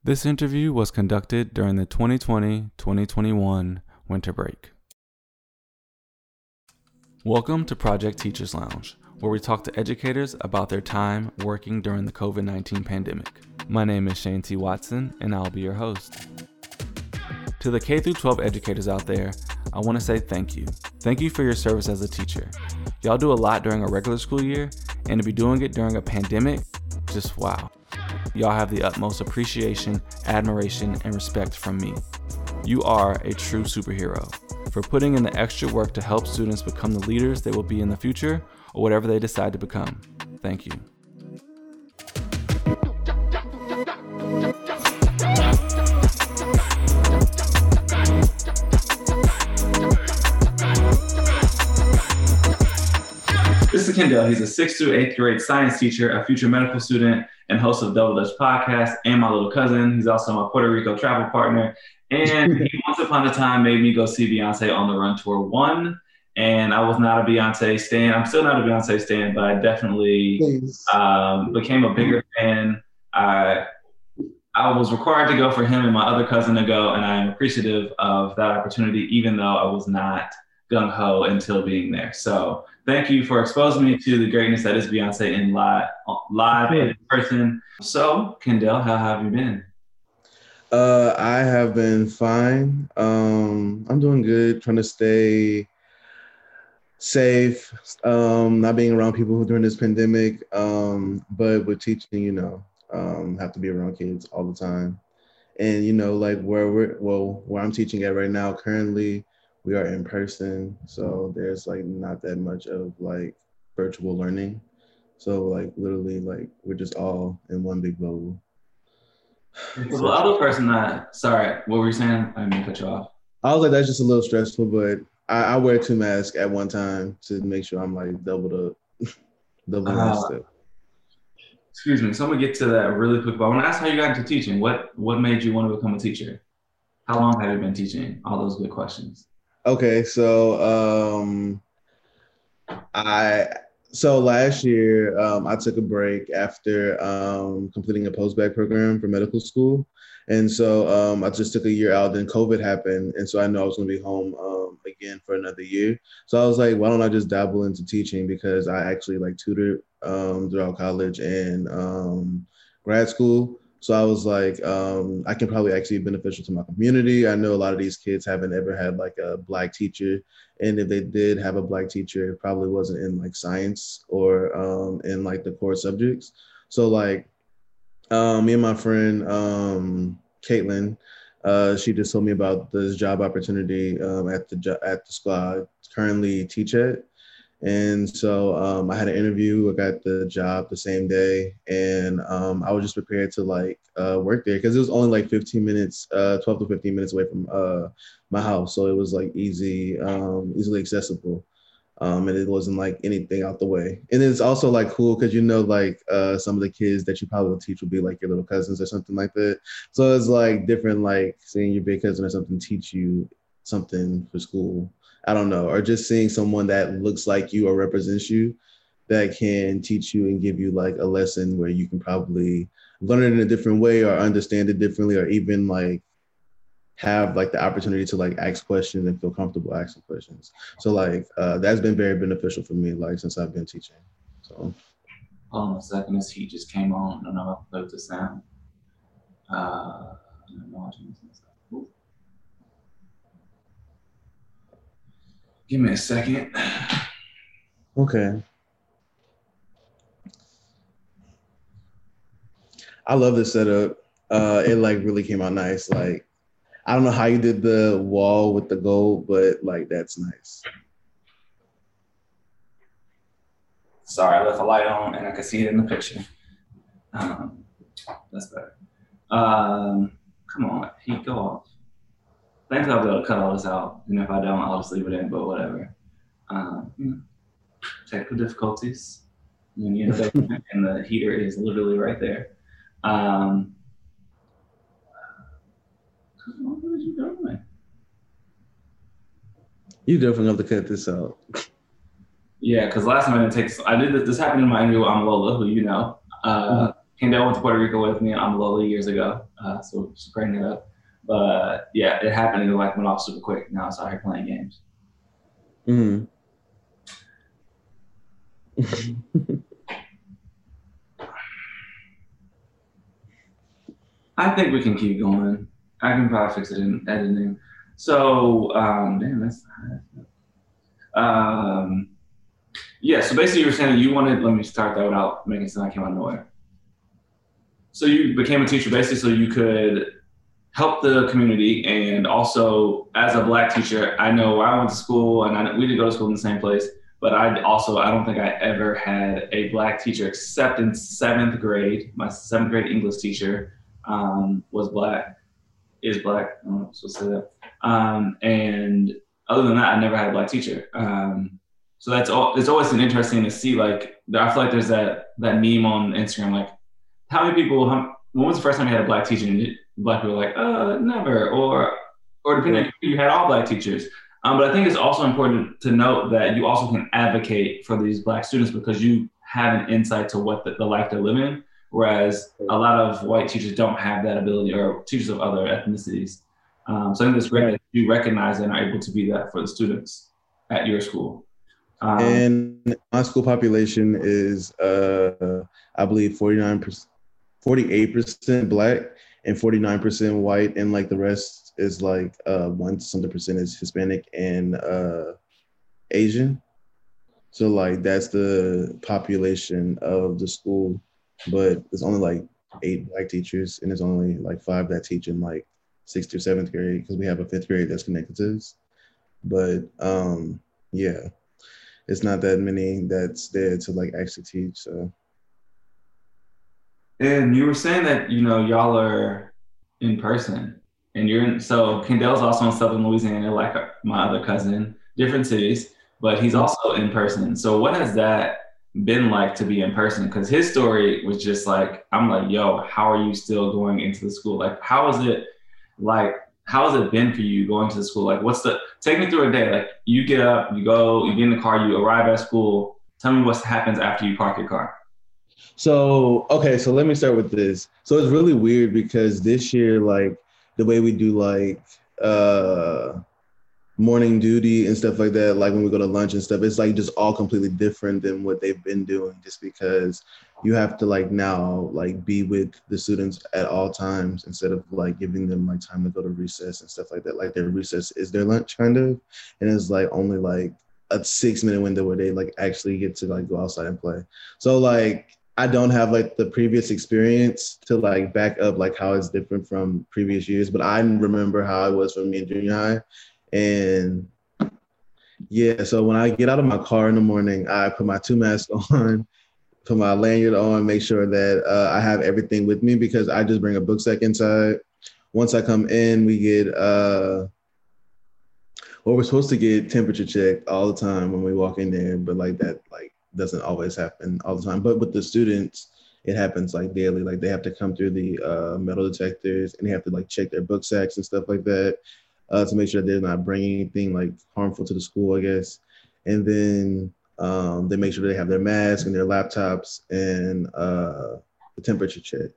This interview was conducted during the 2020-2021 winter break. Welcome to Project Teachers Lounge, where we talk to educators about their time working during the COVID-19 pandemic. My name is Shane T. Watson, and I'll be your host. To the K-12 educators out there, I want to say thank you. Thank you for your service as a teacher. Y'all do a lot during a regular school year, and to be doing it during a pandemic, just wow. Y'all have the utmost appreciation, admiration, and respect from me. You are a true superhero for putting in the extra work to help students become the leaders they will be in the future or whatever they decide to become. Thank you. This is Kendall. He's a 6th through 8th grade science teacher, a future medical student, and host of Double Dutch Podcast, and my little cousin. He's also my Puerto Rico travel partner. And he once upon a time made me go see Beyonce on the Run Tour 1. And I was not a Beyonce stan. I'm still not a Beyonce stan, but I definitely became a bigger fan. I was required to go for him and my other cousin to go, and I am appreciative of that opportunity, even though I was not gung-ho until being there. So thank you for exposing me to the greatness that is Beyonce in live and in person. So, Kendall, how have you been? I have been fine. I'm doing good, trying to stay safe, not being around people during this pandemic, but with teaching, have to be around kids all the time. And, like where I'm teaching at right now, currently, we are in person, so there's like not that much of like virtual learning. So like literally like we're just all in one big bubble. So the other person sorry, what were you saying? I didn't mean to cut you off. I was like, that's just a little stressful, but I wear 2 masks at one time to make sure I'm like double up. Excuse me, so I'm gonna get to that really quick, but I want to ask how you got into teaching. What made you want to become a teacher? How long have you been teaching? All those good questions. Okay, so last year I took a break after completing a post-bac program for medical school, and so I just took a year out. Then COVID happened, and so I know I was going to be home again for another year. So I was like, why don't I just dabble into teaching, because I actually like tutored throughout college and grad school. So I was like, I can probably actually be beneficial to my community. I know a lot of these kids haven't ever had like a Black teacher. And if they did have a Black teacher, it probably wasn't in like science or in like the core subjects. So like me and my friend, Caitlin, she just told me about this job opportunity at the school I currently teach at. And so I had an interview. I got the job the same day, and I was just prepared to like work there because it was only like 15 minutes, 12 to 15 minutes away from my house. So it was like easily accessible. And it wasn't like anything out the way. And it's also like cool because like some of the kids that you probably will teach will be like your little cousins or something like that. So it's like different, like seeing your big cousin or something teach you something for school. I don't know, or just seeing someone that looks like you or represents you that can teach you and give you like a lesson where you can probably learn it in a different way or understand it differently, or even like have like the opportunity to like ask questions and feel comfortable asking questions. So like that's been very beneficial for me, like since I've been teaching. So hold on a second, this heat just came on. I don't know if I put the sound. Give me a second. Okay. I love this setup. It like really came out nice. Like, I don't know how you did the wall with the gold, but like that's nice. Sorry, I left the light on and I could see it in the picture. That's better. Come on, heat, go off. Thankfully I'll be able to cut all this out, and if I don't, I'll just leave it in, but whatever. Technical difficulties when you're in the basement and the heater is literally right there. Come on, what are you doing? You definitely have to cut this out. Yeah, because last time I didn't take. I did this happened in my interview with Lola, who you know. Kendall went to Puerto Rico with me on Amalola years ago, so just bringing it up. But yeah, it happened and it like went off super quick. Now it's out here playing games. Mm-hmm. I think we can keep going. I can probably fix it in editing. So, damn, that's yeah. So basically, you were saying you wanted. Let me start that without making it sound like I came out of nowhere. So you became a teacher basically so you could help the community, and also as a Black teacher, I know I went to school and we didn't go to school in the same place, but I don't think I ever had a Black teacher except in 7th grade. My 7th grade English teacher was Black, is Black. I don't know if I'm supposed to say that. And other than that, I never had a Black teacher. So that's all. It's always been interesting to see. Like, I feel like there's that meme on Instagram. Like, how many people? When was the first time you had a Black teacher? And Black people were like, never, or depending on you had all Black teachers. But I think it's also important to note that you also can advocate for these Black students because you have an insight to what the life they're living. Whereas a lot of white teachers don't have that ability, or teachers of other ethnicities. So I think it's great that you recognize and are able to be that for the students at your school. And my school population is, I believe, 48% Black and 49% white, and like the rest is like 1% is Hispanic and Asian. So like that's the population of the school, but there's only like 8 Black teachers, and there's only like 5 that teach in like 6th or 7th grade because we have a 5th grade that's connected to us. But yeah, it's not that many that's there to like actually teach. So. And you were saying that y'all are in person, and so Kendall's also in Southern Louisiana, like my other cousin, different cities, but he's also in person. So what has that been like to be in person? Because his story was just like, I'm like, yo, how are you still going into the school? Like, how has it been for you going to the school? Like, take me through a day. Like, you get up, you go, you get in the car, you arrive at school. Tell me what happens after you park your car. So let me start with this. So it's really weird because this year, like the way we do like morning duty and stuff like that, like when we go to lunch and stuff, it's like just all completely different than what they've been doing, just because you have to like now like be with the students at all times instead of like giving them like time to go to recess and stuff like that. Like their recess is their lunch kind of, and it's like only like a 6-minute window where they like actually get to like go outside and play. So like I don't have like the previous experience to like back up like how it's different from previous years, but I remember how it was for me in junior high. And yeah, so when I get out of my car in the morning, I put my 2 masks on, put my lanyard on, make sure that I have everything with me because I just bring a book sack inside. Once I come in, we get, we're supposed to get temperature checked all the time when we walk in there, but like that, like, doesn't always happen all the time. But with the students, it happens like daily. Like they have to come through the metal detectors and they have to like check their book sacks and stuff like that to make sure they're not bringing anything like harmful to the school, I guess. And then they make sure they have their masks and their laptops and the temperature check.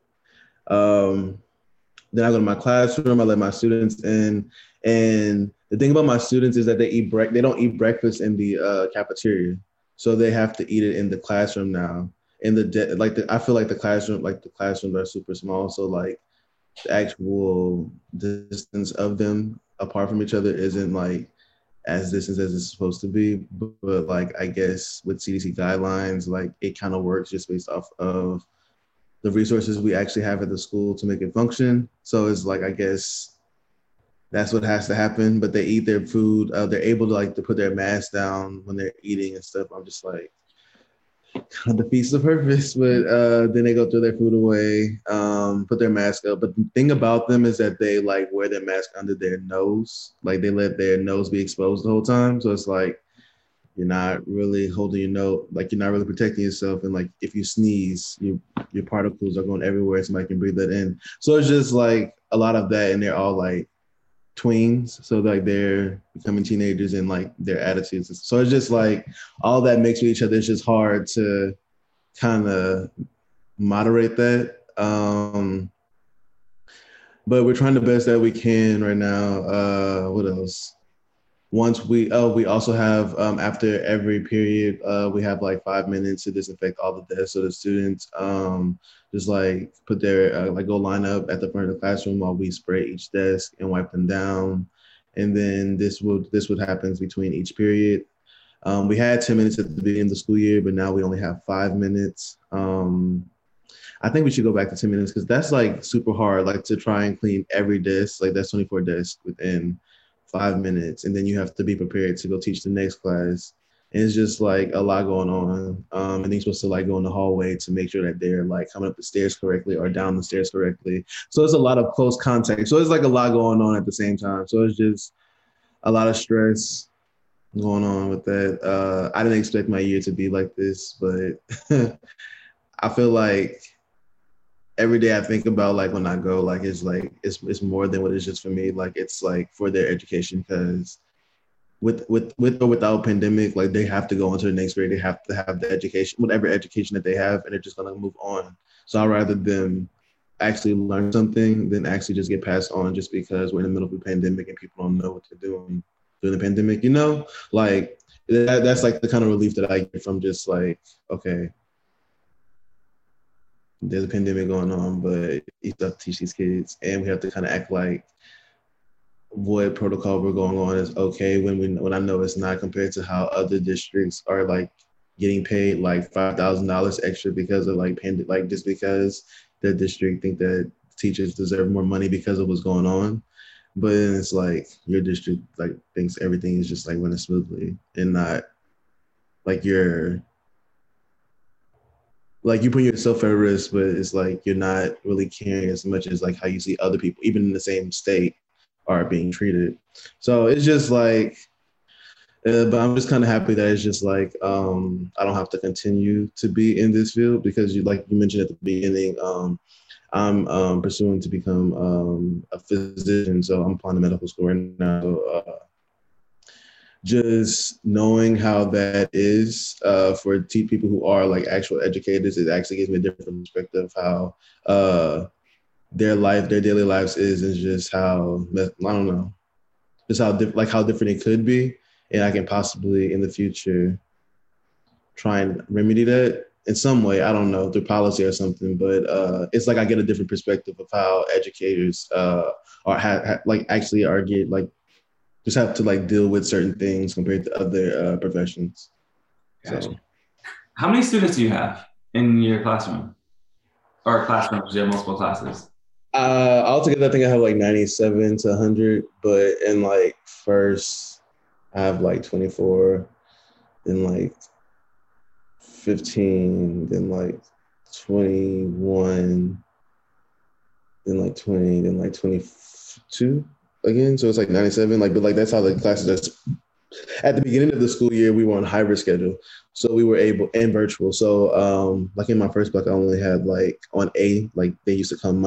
Then I go to my classroom, I let my students in. And the thing about my students is that they don't eat breakfast in the cafeteria. So they have to eat it in the classroom now. I feel like the classrooms are super small. So like the actual distance of them apart from each other isn't like as distant as it's supposed to be. But like, I guess with CDC guidelines, like it kind of works just based off of the resources we actually have at the school to make it function. So it's like, I guess that's what has to happen, but they eat their food. They're able to like to put their mask down when they're eating and stuff. I'm just like, kind of defeats the purpose. But then they go throw their food away, put their mask up. But the thing about them is that they like wear their mask under their nose. Like they let their nose be exposed the whole time. So it's like you're not really holding your nose, like you're not really protecting yourself. And like if you sneeze, your particles are going everywhere. Somebody can breathe that in. So it's just like a lot of that, and they're all like tweens, so like they're becoming teenagers and like their attitudes. So it's just like all that mixed with each other. It's just hard to kind of moderate that. But we're trying the best that we can right now. What else? We also have after every period we have like 5 minutes to disinfect all the desks, so the students just like put their like go line up at the front of the classroom while we spray each desk and wipe them down, and then this would happen between each period. We had 10 minutes at the beginning of the school year, but now we only have 5 minutes. I think we should go back to 10 minutes because that's like super hard, like to try and clean every desk. Like that's 24 desks within 5 minutes. And then you have to be prepared to go teach the next class. And it's just like a lot going on. And then you're supposed to like go in the hallway to make sure that they're like coming up the stairs correctly or down the stairs correctly. So it's a lot of close contact. So it's like a lot going on at the same time. So it's just a lot of stress going on with that. I didn't expect my year to be like this, but I feel like every day I think about like when I go, like it's more than what it's just for me. Like it's like for their education because with or without pandemic, like they have to go into the next grade. They have to have the education, whatever education that they have, and they're just gonna move on. So I'd rather them actually learn something than actually just get passed on just because we're in the middle of a pandemic and people don't know what they're doing during the pandemic, you know? Like that's like the kind of relief that I get from just like, okay, there's a pandemic going on, but you have to teach these kids, and we have to kind of act like what protocol we're going on is okay when I know it's not compared to how other districts are like getting paid like $5,000 extra because of like just because the district think that teachers deserve more money because of what's going on. But then it's like your district like thinks everything is just like running smoothly and not like you're like you put yourself at risk, but it's like you're not really caring as much as like how you see other people, even in the same state, are being treated. So it's just like, but I'm just kind of happy that it's just like I don't have to continue to be in this field because you like you mentioned at the beginning, I'm pursuing to become a physician, so I'm applying to medical school right now. So, just knowing how that is for people who are like actual educators, it actually gives me a different perspective of how their daily lives is just how, I don't know, just how how different it could be. And I can possibly in the future try and remedy that in some way. I don't know, through policy or something, but it's like I get a different perspective of how educators are like actually are get like just have to like deal with certain things compared to other professions. Gotcha. So, how many students do you have in your classroom or classrooms? You have multiple classes. altogether, I think I have like 97 to 100, but in like first, I have like 24, then like 15, then like 21, then like 20, then like 22 again. So it's like 97. Like, but like that's how the classes that's at the beginning of the school year, we were on hybrid schedule. So we were able and virtual. So like in my first block, I only had like on A, like they used to come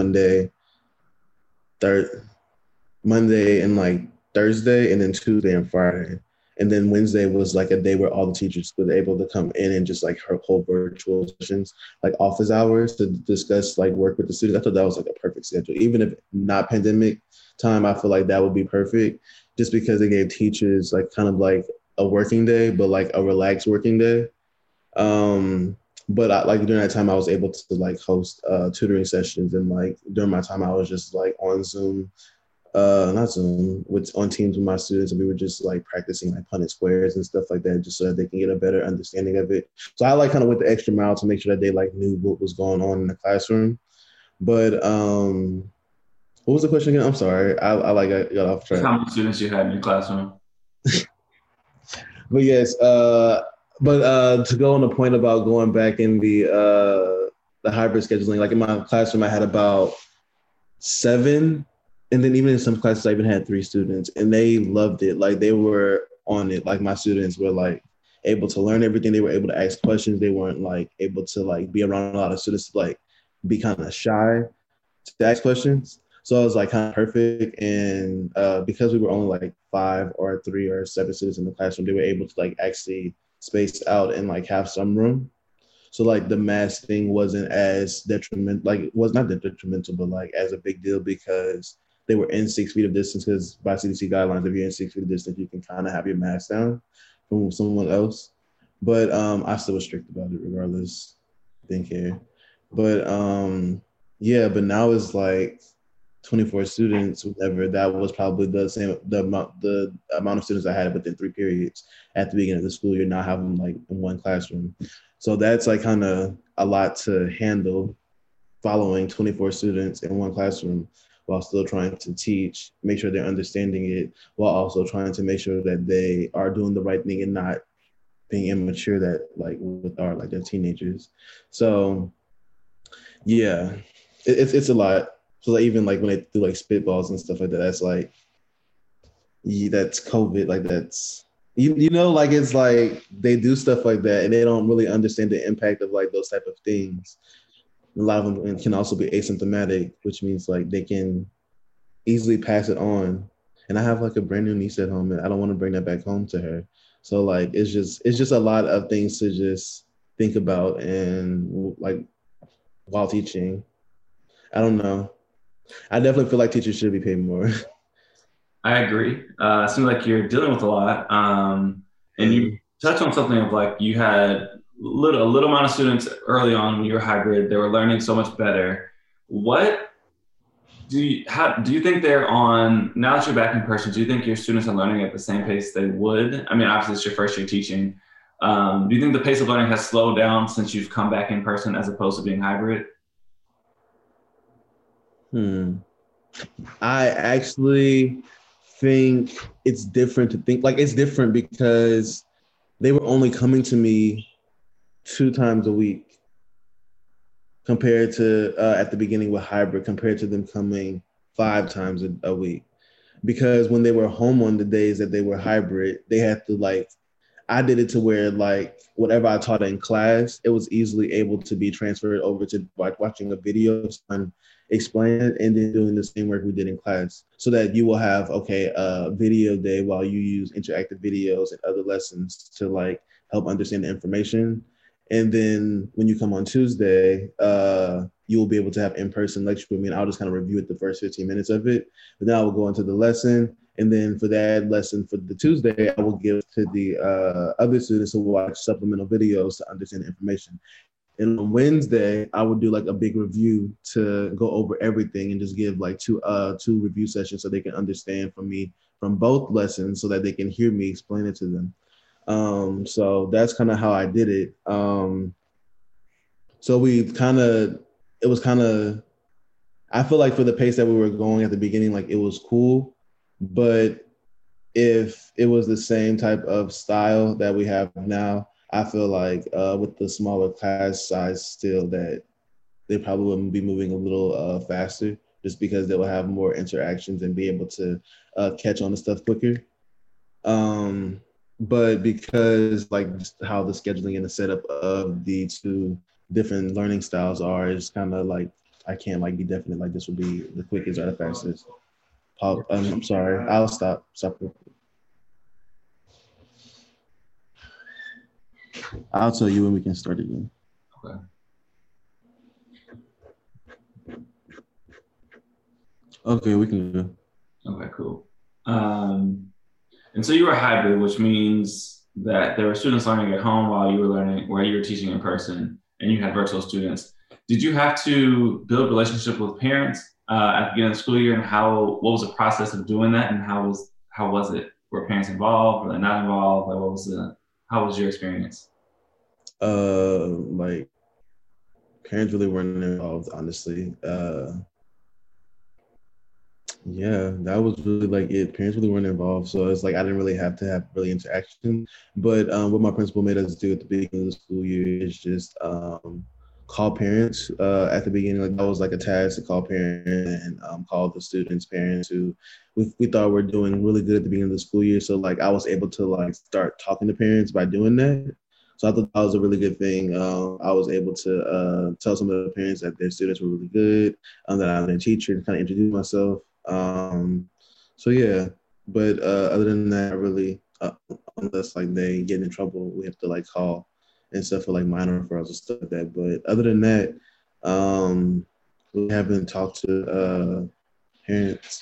Monday and like Thursday, and then Tuesday and Friday. And then Wednesday was like a day where all the teachers were able to come in and just like hold virtual sessions, like office hours to discuss like work with the students. I thought that was like a perfect schedule. Even if not pandemic time, I feel like that would be perfect just because it gave teachers like kind of like a working day, but like a relaxed working day. But like during that time, I was able to like host tutoring sessions, and like during my time, I was just like on Zoom, not Zoom, with on Teams with my students, and we were just like practicing like Punnett squares and stuff like that, just so that they can get a better understanding of it. So I like kind of went the extra mile to make sure that they like knew what was going on in the classroom. But what was the question again? I'm sorry, I got off track. How many students you had in your classroom? But yes, to go on the point about going back in the hybrid scheduling, like in my classroom, I had about 7, and then even in some classes, I even had 3 students, and they loved it. Like they were on it. Like my students were like able to learn everything. They were able to ask questions. They weren't like able to like be around a lot of students to like be kind of shy to ask questions. So it was like kind of perfect. And because we were only like 5 or 3 or 7 students in the classroom, they were able to like actually space out and like have some room. So like the mask thing wasn't as detrimental, like it was not that detrimental, but like as a big deal because they were in 6 feet of distance. Because by CDC guidelines, if you're in 6 feet of distance, you can kind of have your mask down from someone else. But I still was strict about it regardless. Didn't care. But yeah, but now it's like 24 students, whatever. That was probably the amount of students I had within 3 periods at the beginning of the school year, not having like in one classroom. So that's like kind of a lot to handle, following 24 students in one classroom while still trying to teach, make sure they're understanding it, while also trying to make sure that they are doing the right thing and not being immature that like with our like they're teenagers. So yeah, it's a lot. So like even like when they do like spitballs and stuff like that, that's like that's COVID. Like that's you know like it's like they do stuff like that and they don't really understand the impact of like those type of things. A lot of them can also be asymptomatic, which means like they can easily pass it on. And I have like a brand new niece at home, and I don't want to bring that back home to her. So like it's just a lot of things to just think about and like while teaching. I don't know. I definitely feel like teachers should be paid more. I agree. It seems like you're dealing with a lot. And you touched on something of like you had a little amount of students early on when you were hybrid. They were learning so much better. What how do you think they're on now that you're back in person? Do you think your students are learning at the same pace they would? I mean, obviously it's your first year teaching. Do you think the pace of learning has slowed down since you've come back in person as opposed to being hybrid? I actually think it's different to think like it's different because they were only coming to me 2 times a week compared to at the beginning with hybrid compared to them coming 5 times a week. Because when they were home on the days that they were hybrid, they had to like I did it to where like whatever I taught in class, it was easily able to be transferred over to like watching a video and explain it and then doing the same work we did in class. So that you will have a video day while you use interactive videos and other lessons to like help understand the information. And then when you come on Tuesday, you will be able to have in-person lecture with me, and I'll just kind of review it the first 15 minutes of it. But then I will go into the lesson, and then for that lesson for the Tuesday, I will give to the other students who watch supplemental videos to understand the information. And on Wednesday, I would do like a big review to go over everything and just give like two review sessions so they can understand from me from both lessons so that they can hear me explain it to them. So that's kind of how I did it. So it was kind of, I feel like for the pace that we were going at the beginning, like it was cool, but if it was the same type of style that we have now, I feel like with the smaller class size still that they probably wouldn't be moving a little faster just because they will have more interactions and be able to catch on to stuff quicker. But because like just how the scheduling and the setup of the two different learning styles are, it's kind of like I can't like be definite like this will be the quickest or the fastest. I'm sorry. I'll stop. I'll tell you when we can start again. Okay. Okay, we can go. Okay, cool. And so you were hybrid, which means that there were students learning at home while you were learning, while you were teaching in person, and you had virtual students. Did you have to build relationship with parents at the beginning of the school year, and what was the process of doing that, and how was it? Were parents involved? Were they not involved? Like, how was your experience? Like parents really weren't involved, honestly. Yeah, that was really like it. Parents really weren't involved, so it's like I didn't really have to have really interaction. But what my principal made us do at the beginning of the school year is just call parents at the beginning. Like that was like a task to call parents and call the students' parents who we thought were doing really good at the beginning of the school year. So like I was able to like start talking to parents by doing that. So I thought that was a really good thing. I was able to tell some of the parents that their students were really good, that I'm their teacher, and kind of introduce myself. So yeah, but other than that, really, unless like they get in trouble, we have to like call and stuff for like minor referrals and stuff like that. But other than that, we haven't talked to parents.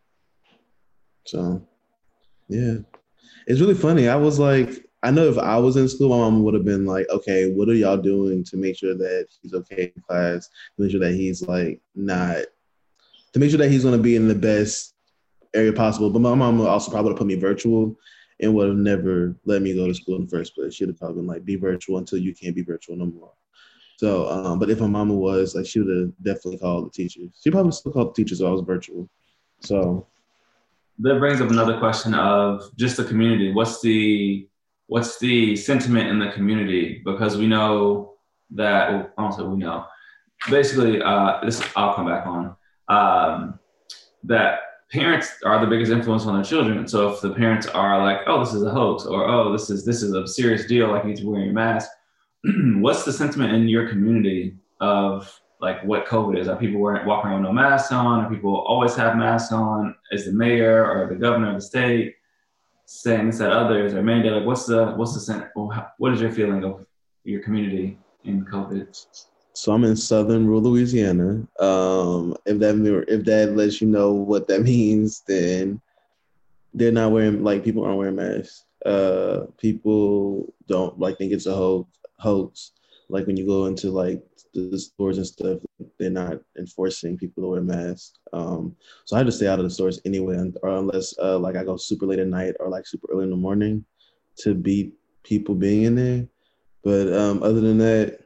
So yeah, it's really funny. I was like, I know if I was in school, my mom would have been like, okay, what are y'all doing to make sure that he's okay in class, to make sure that he's like not, to make sure that he's going to be in the best area possible. But my mom also probably would have put me virtual and would have never let me go to school in the first place. She'd have probably been like, be virtual until you can't be virtual no more. So, but if my mama was like, she would have definitely called the teachers. She probably still called the teachers if I was virtual. So that brings up another question of just the community. What's the sentiment in the community? Because we know that, well, I don't say we know. Basically, this I'll come back on. That parents are the biggest influence on their children. So if the parents are like, "Oh, this is a hoax," or "Oh, this is a serious deal, like you need to wear your mask," what's the sentiment in your community of like what COVID is? Are people walking around with no masks on? Are people always have masks on? Is the mayor or the governor of the state saying this, that, others, or mandate? Like, what is your feeling of your community in COVID? So I'm in southern rural Louisiana. If that lets you know what that means, then they're not wearing, like, people aren't wearing masks. People don't like think it's a hoax. Like when you go into like the stores and stuff, they're not enforcing people to wear masks. So I just stay out of the stores anyway, or unless like I go super late at night or like super early in the morning to beat people being in there. But other than that,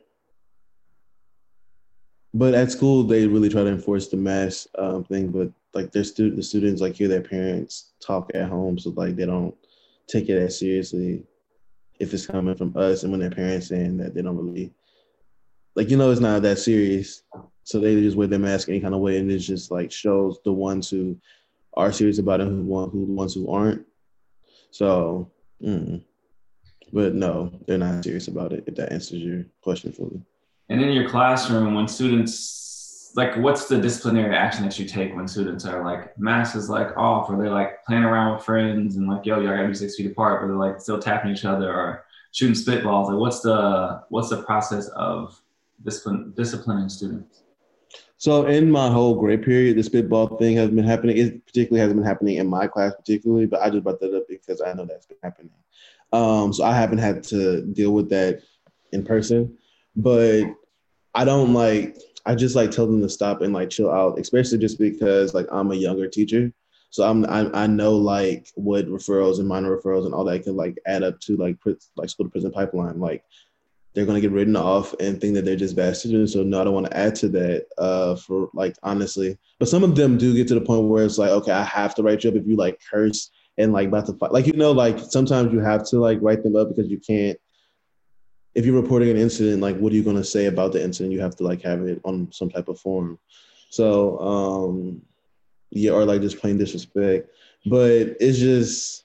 but at school they really try to enforce the mask thing. But like the students like hear their parents talk at home, so like they don't take it as seriously if it's coming from us, and when their parents saying that they don't really like, it's not that serious. So they just wear their mask any kind of way, and it just like shows the ones who are serious about it, who the ones who aren't. So, but no, they're not serious about it. If that answers your question fully. And in your classroom, when students, like, what's the disciplinary action that you take when students are like, mask is like off, or they're like playing around with friends and like, yo, y'all gotta be 6 feet apart, or they're like still tapping each other or shooting spitballs? Like, what's the process of disciplining students? So in my whole grade period, the spitball thing has been happening. It particularly hasn't been happening in my class particularly, but I just brought that up because I know that's been happening. So I haven't had to deal with that in person, but I don't I just like tell them to stop and like chill out, especially just because like I'm a younger teacher. So I know like what referrals and minor referrals and all that can like add up to like school to prison pipeline. Like they're going to get written off and think that they're just bad students. So no, I don't want to add to that for like, honestly, but some of them do get to the point where it's like, okay, I have to write you up if you like curse and like about to fight. Like, like sometimes you have to like write them up because you can't, if you're reporting an incident, like what are you going to say about the incident? You have to like have it on some type of form. So yeah, or like just plain disrespect. But it's just,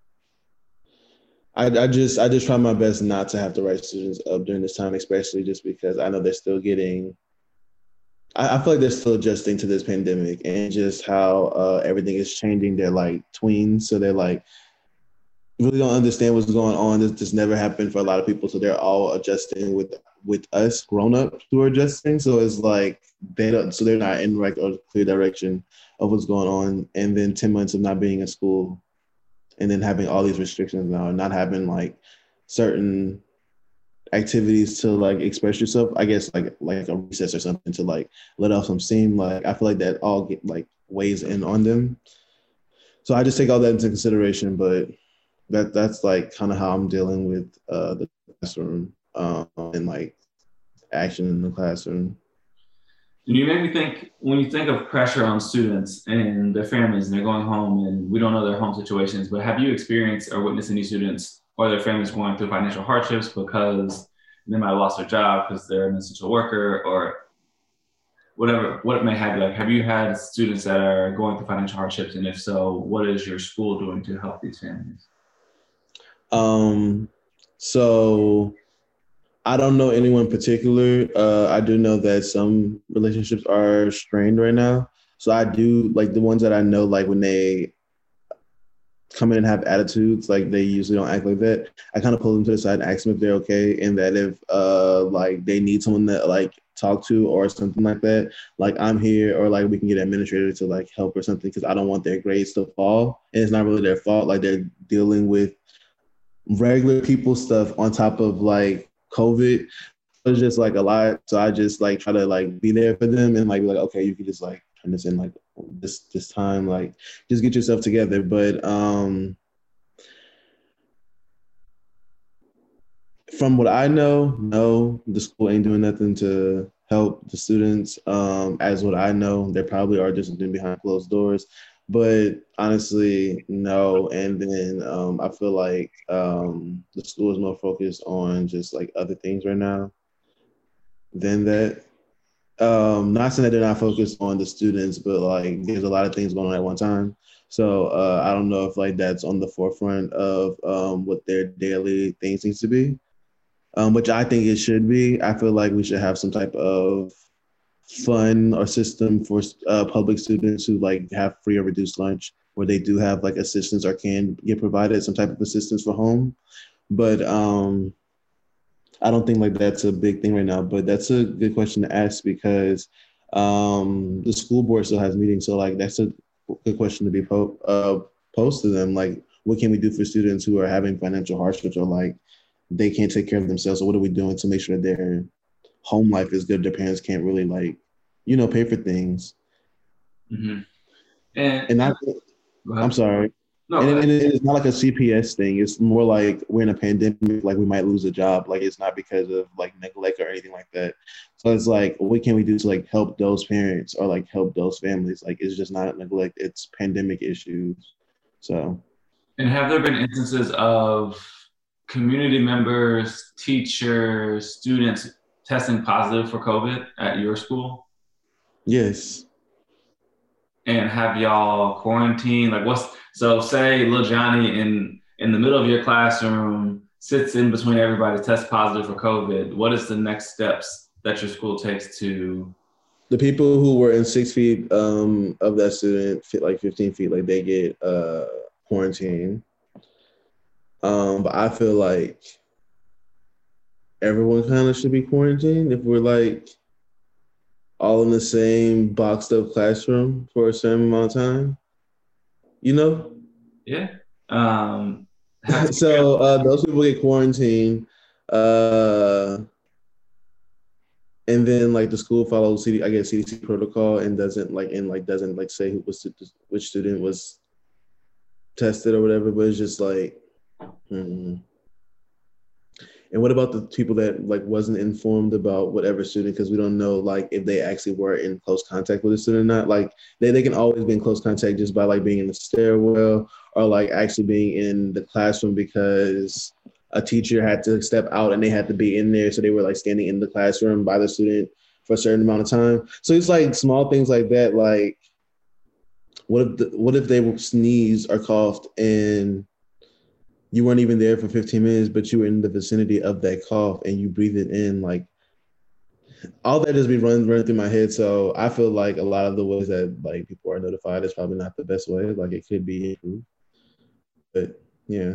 I just try my best not to have to write students up during this time, especially just because I know they're still getting. I feel like they're still adjusting to this pandemic and just how everything is changing. They're like tweens, so they're like really don't understand what's going on. This never happened for a lot of people, so they're all adjusting with us grown-ups who are adjusting. So it's like so they're not in right or clear direction of what's going on. And then 10 months of not being in school, and then having all these restrictions now, and not having like certain activities to like express yourself. I guess like a recess or something to like let off some steam. Like I feel like that all get like weighs in on them. So I just take all that into consideration, but that's like kind of how I'm dealing with the classroom and like action in the classroom. You made me think, when you think of pressure on students and their families and they're going home and we don't know their home situations, but have you experienced or witnessed any students or their families going through financial hardships because they might have lost their job because they're an essential worker or whatever, what it may have? Like, have you had students that are going through financial hardships? And if so, what is your school doing to help these families? So I don't know anyone in particular. I do know that some relationships are strained right now. So I do like the ones that I know, like when they come in and have attitudes, like they usually don't act like that. I kind of pull them to the side and ask them if they're okay, and that if like they need someone to like talk to or something like that, like I'm here, or like we can get an administrator to like help or something, because I don't want their grades to fall, and it's not really their fault. Like they're dealing with regular people stuff on top of like COVID. It's just like a lot, so I just like try to like be there for them and like be like, okay, you can just like turn this in like this time, like just get yourself together. But from what I know, no, the school ain't doing nothing to help the students. As what I know, they probably are just doing behind closed doors. But honestly, no. And then I feel like the school is more focused on just like other things right now than that. Not saying that they're not focused on the students, but like there's a lot of things going on at one time. So I don't know if like that's on the forefront of what their daily things needs to be, which I think it should be. I feel like we should have some type of fund or system for public students who like have free or reduced lunch, where they do have like assistance or can get provided some type of assistance for home. But I don't think like that's a big thing right now. But that's a good question to ask, because the school board still has meetings. So like that's a good question to be posed to them. Like, what can we do for students who are having financial hardships, or like they can't take care of themselves? So what are we doing to make sure that their home life is good? Their parents can't really like, pay for things. Mm-hmm. And I'm sorry. No, And it's not like a CPS thing. It's more like we're in a pandemic, like we might lose a job. Like it's not because of like neglect or anything like that. So it's like, what can we do to like help those parents or like help those families? Like it's just not neglect, it's pandemic issues. So and have there been instances of community members, teachers, students testing positive for COVID at your school? yes. And have y'all quarantined? Like so say little Johnny in the middle of your classroom sits in between everybody, tests positive for COVID. What is the next steps that your school takes to The people who were in 6 feet of that student, like 15 feet, like they get quarantined. But I feel like everyone kind of should be quarantined if we're like all in the same boxed up classroom for a certain amount of time, you know? Yeah. Have So those people get quarantined. Uh, and then like the school follows I guess CDC protocol, and doesn't like say which student was tested or whatever, but it's just like, hmm. And what about the people that like wasn't informed about whatever student, because we don't know like if they actually were in close contact with a student or not. Like they can always be in close contact just by like being in the stairwell, or like actually being in the classroom because a teacher had to step out and they had to be in there. So they were like standing in the classroom by the student for a certain amount of time. So it's like small things like that. Like what if they sneezed or coughed and you weren't even there for 15 minutes, but you were in the vicinity of that cough and you breathe it in? Like all that just be running through my head. So I feel like a lot of the ways that like people are notified is probably not the best way. Like it could be improved, but yeah.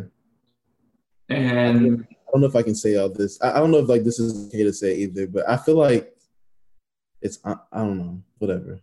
and I don't know if I can say all this. I don't know if like this is okay to say either, but I feel like I don't know, whatever.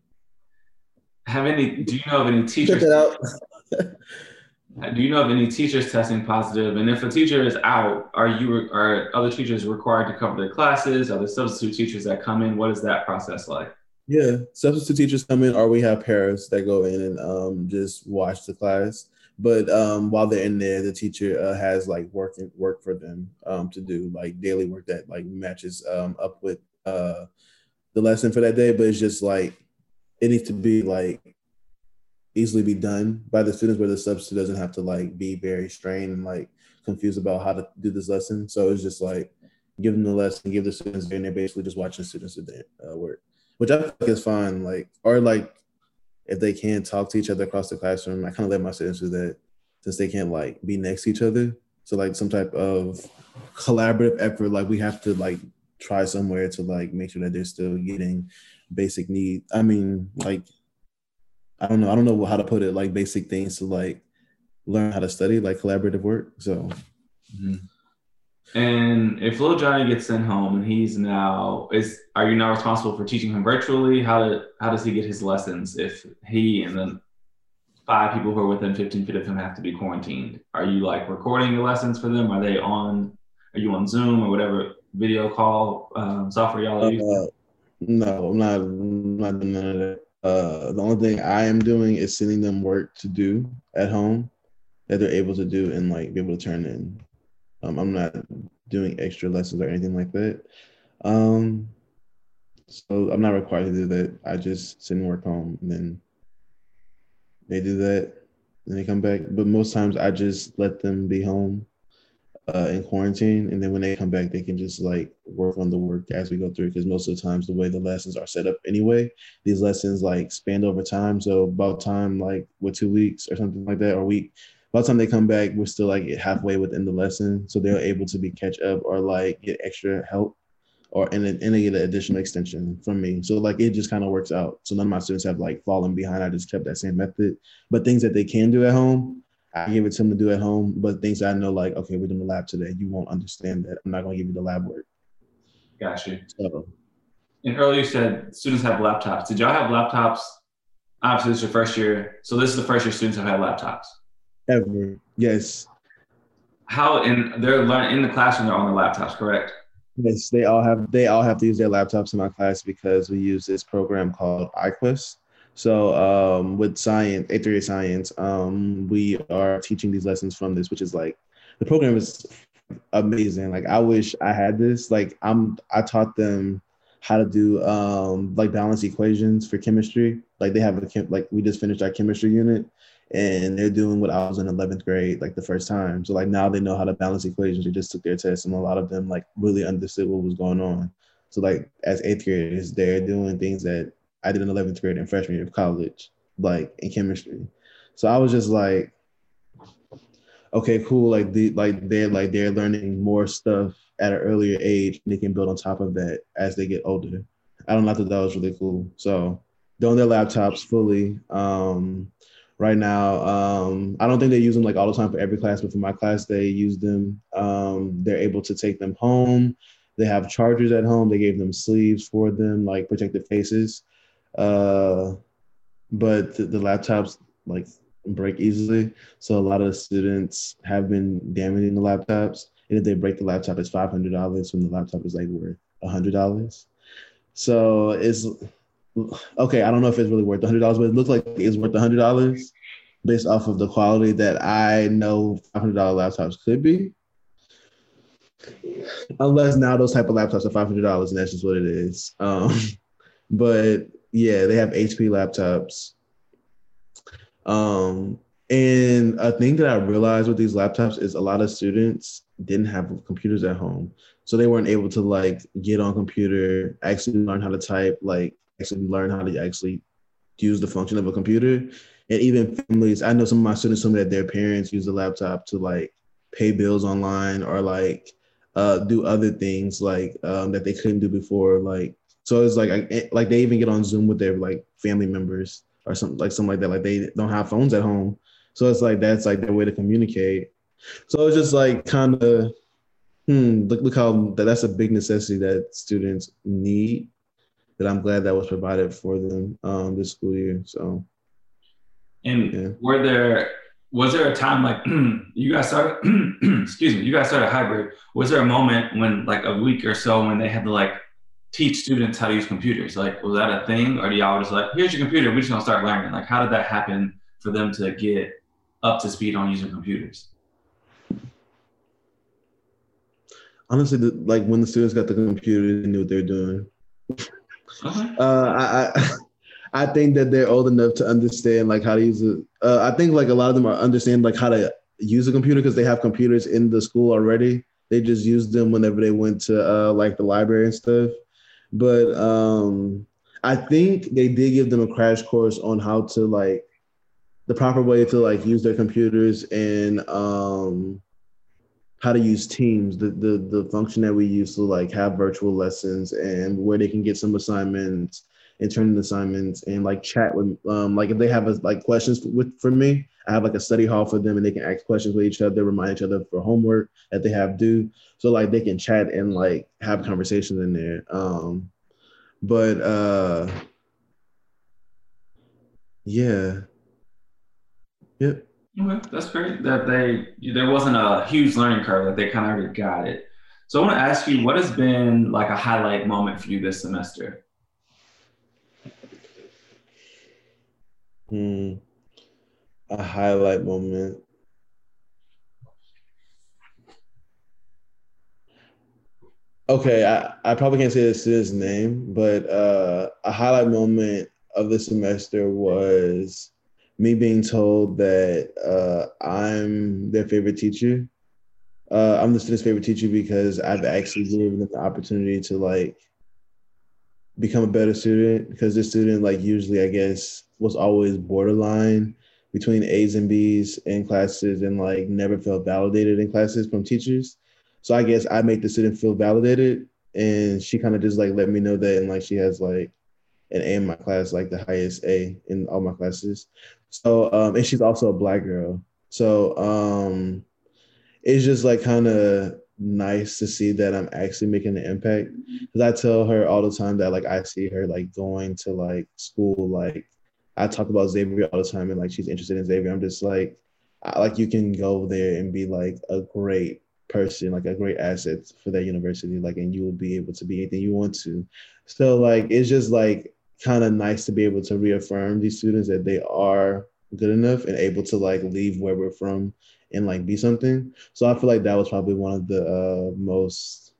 do you know of any Check teachers that out. do you know of any teachers testing positive? And if a teacher is out, are other teachers required to cover their classes? Are there substitute teachers that come in? What is that process like? Yeah, substitute teachers come in, or we have parents that go in and just watch the class. But while they're in there, the teacher has like work for them to do, like daily work that like matches up with the lesson for that day. But it's just like it needs to be like easily be done by the students, where the substitute doesn't have to like be very strained and like confused about how to do this lesson. So it's just like give them the lesson, give the students there, and they're basically just watching students do their work, which I think is fine. Like, or like if they can't talk to each other across the classroom, I kind of let my students do that, since they can't like be next to each other. So like some type of collaborative effort, like we have to like try somewhere to like make sure that they're still getting basic need. I mean, like I don't know how to put it, like basic things to like learn how to study, like collaborative work. So. Mhm. And if little Johnny gets sent home and are you now responsible for teaching him virtually? How does he get his lessons if he and then 5 people who are within 15 feet of him have to be quarantined? Are you like recording the lessons for them? Are you on Zoom or whatever video call software y'all are using? No, I'm not doing none of that. The only thing I am doing is sending them work to do at home that they're able to do and like be able to turn in. I'm not doing extra lessons or anything like that. So I'm not required to do that. I just send work home and then they do that and they come back. But most times I just let them be home in quarantine, and then when they come back, they can just like work on the work as we go through. Because most of the times, the way the lessons are set up anyway, these lessons like span over time. So about time like with 2 weeks or something like that, or a week. By the time they come back, we're still like halfway within the lesson, so they're able to be catch up or like get extra help and they get an additional extension from me. So like it just kind of works out. So none of my students have like fallen behind. I just kept that same method. But things that they can do at home, I give it to them to do at home. But things I know like, okay, we're doing the lab today. You won't understand that. I'm not gonna give you the lab work. Got you. So And earlier you said students have laptops. Did y'all have laptops? Obviously, this is your first year. So this is the first year students have had laptops. ever. Yes. They're learning in the classroom, they're on their laptops, correct? Yes, they all have to use their laptops in my class because we use this program called iQuest. So with science, 8th grade science, we are teaching these lessons from this, which is like the program is amazing. Like I wish I had this. Like I taught them how to do like balance equations for chemistry. Like they have like we just finished our chemistry unit and they're doing what I was in 11th grade like the first time. So like now they know how to balance equations. They just took their test and a lot of them like really understood what was going on. So like as 8th graders, they're doing things that I did in 11th grade and freshman year of college, like in chemistry. So I was just like, okay, cool. They're learning more stuff at an earlier age. And they can build on top of that as they get older. I don't know. I thought that was really cool. So they're on their laptops fully. Right now, I don't think they use them like all the time for every class, but for my class, they use them. They're able to take them home. They have chargers at home. They gave them sleeves for them, like protective cases. Uh, but the laptops like break easily. So a lot of the students have been damaging the laptops. And if they break the laptop, it's $500 when the laptop is like worth $100. So it's okay. I don't know if it's really worth $100, but it looks like it's worth $100 based off of the quality that I know $500 laptops could be. Unless now those type of laptops are $500 and that's just what it is. But yeah, they have HP laptops. And a thing that I realized with these laptops is a lot of students didn't have computers at home. So they weren't able to like get on computer, actually learn how to type, like actually learn how to actually use the function of a computer. And even families, I know some of my students told me that their parents use the laptop to like pay bills online or like do other things like that they couldn't do before. Like, so it's like they even get on Zoom with their like family members or something like that. Like they don't have phones at home. So it's like that's like their way to communicate. So it's just like kind of look how that's a big necessity that students need. That I'm glad that was provided for them this school year. So And yeah. was there a time like you guys started excuse me, you guys started hybrid. Was there a moment when like a week or so when they had to like teach students how to use computers? Like, was that a thing? Or do y'all just like, here's your computer, we're just gonna start learning? Like, how did that happen for them to get up to speed on using computers? Honestly, like when the students got the computer, they knew what they were doing. Okay. I think that they're old enough to understand like how to use it. I think like a lot of them are understand like how to use a computer because they have computers in the school already. They just used them whenever they went to like the library and stuff. But I think they did give them a crash course on how to like the proper way to like use their computers and how to use Teams, the function that we use to like have virtual lessons and where they can get some assignments and turn in assignments and like chat with like if they have like questions for me, I have like a study hall for them and they can ask questions with each other, remind each other for homework that they have due. So like they can chat and like have conversations in there. But yeah. Yep. Okay, that's great. That there wasn't a huge learning curve, that they kind of already got it. So I want to ask you, what has been like a highlight moment for you this semester? A highlight moment. Okay, I probably can't say the student's name, but a highlight moment of the semester was me being told that I'm their favorite teacher. I'm the student's favorite teacher because I've actually given them the opportunity to like become a better student. Because this student, like usually, I guess, was always borderline between A's and B's in classes, and like never felt validated in classes from teachers. So I guess I make the student feel validated, and she kind of just like let me know that, and like she has like an A in my class, like the highest A in all my classes. So and she's also a Black girl. So it's just like kind of nice to see that I'm actually making an impact. Because I tell her all the time that like I see her like going to like school. Like I talk about Xavier all the time, and like she's interested in Xavier. I'm just like, like you can go there and be like a great person, like a great asset for that university. Like, and you will be able to be anything you want to. So like it's just like kind of nice to be able to reaffirm these students that they are good enough and able to like leave where we're from and like be something. So I feel like that was probably one of the most